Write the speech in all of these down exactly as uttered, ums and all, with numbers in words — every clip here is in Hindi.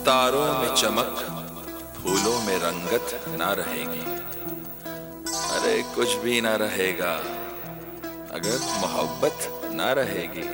तारों में चमक, फूलों में रंगत ना रहेगी। अरे कुछ भी ना रहेगा अगर मोहब्बत ना रहेगी।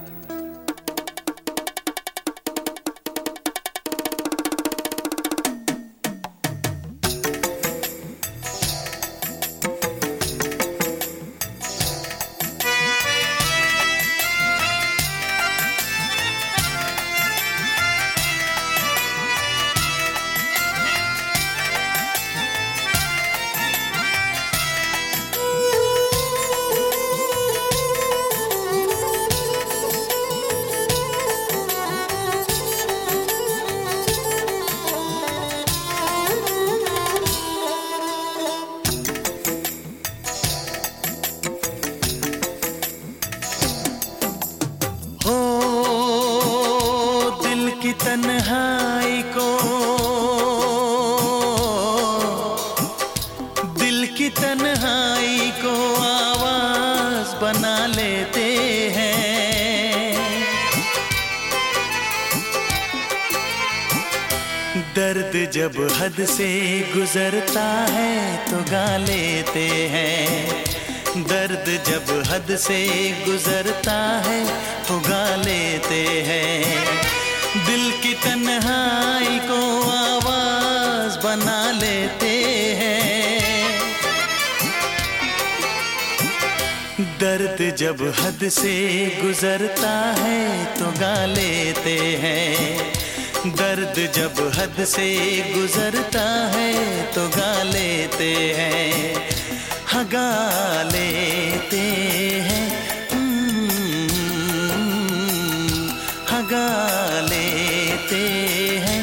की तन्हाई को, दिल की तन्हाई को आवाज बना लेते हैं। दर्द जब हद से गुजरता है तो गा लेते हैं। दर्द जब हद से गुजरता है तो गा लेते हैं। दिल की तन्हाई को आवाज बना लेते हैं। दर्द जब हद से गुजरता है तो गा लेते हैं। दर्द जब हद से गुजरता है तो गा लेते हैं। हाँ गा लेते हैं, हाँ गा लेते हैं।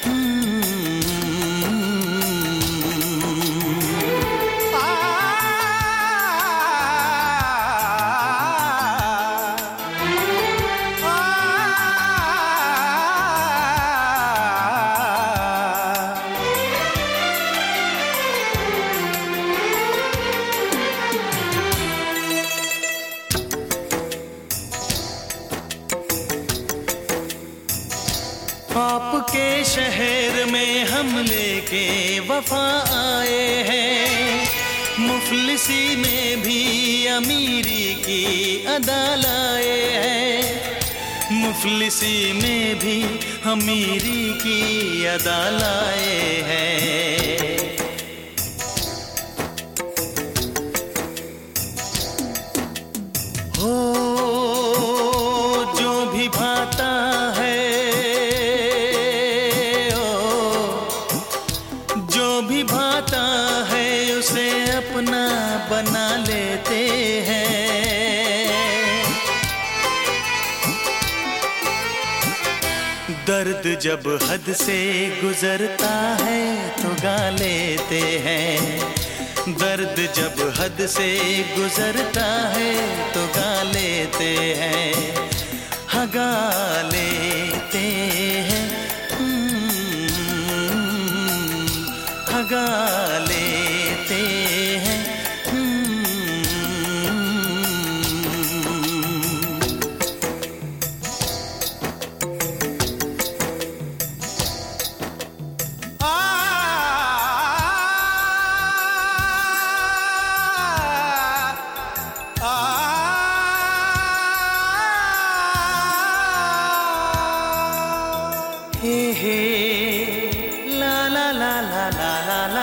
आपके शहर में हम लेके वफा आए हैं। मुफलिसी में भी अमीरी की अदा लाए हैं। मुफलिसी में भी अमीरी की अदा लाए हैं। हो जो भी भाता है, भी भाता है उसे अपना बना लेते हैं। दर्द जब हद से गुजरता है तो गा लेते हैं। दर्द जब हद से गुजरता है तो गा लेते हैं। हाँ गा लेते हैं, गा लेते हैं। हे हे ला ला ला ला ला ला ला,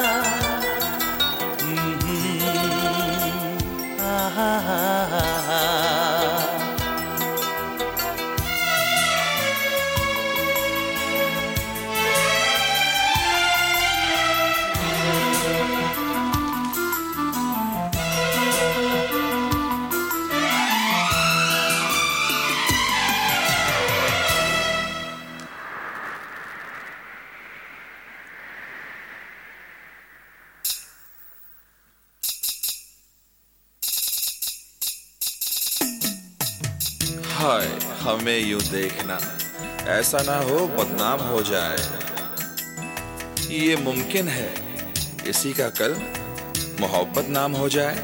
हा हा हा हा। हाय हमें यूं देखना, ऐसा ना हो बदनाम हो जाए। ये मुमकिन है किसी का कल मोहब्बत नाम हो जाए।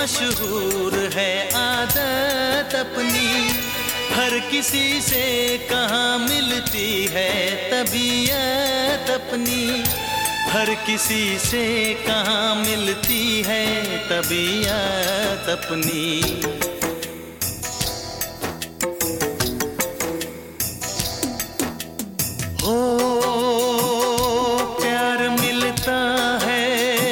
मशहूर है आदत अपनी, हर किसी से कहाँ मिलती है तबीयत अपनी, हर किसी से कहाँ मिलती है तबीयत अपनी। हो प्यार मिलता है,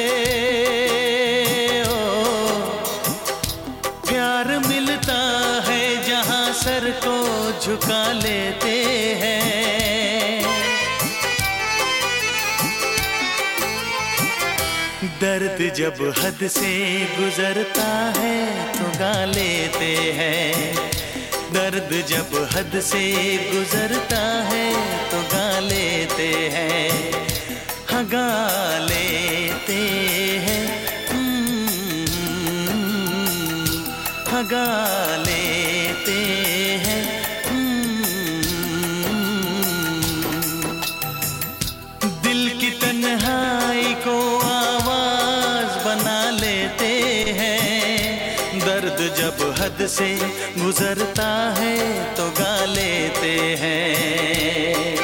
ओ प्यार मिलता है जहाँ सर को झुका लेते हैं। दर्द जब हद से गुजरता है तो गा लेते हैं, दर्द जब हद से गुजरता है तो गा लेते हैं, हाँ गा लेते हैं, हाँ गा लेते हैं। दिल की तन्हाई को आवाज बना लेते हैं, दर्द जब हद से गुजरता है तो गा लेते हैं।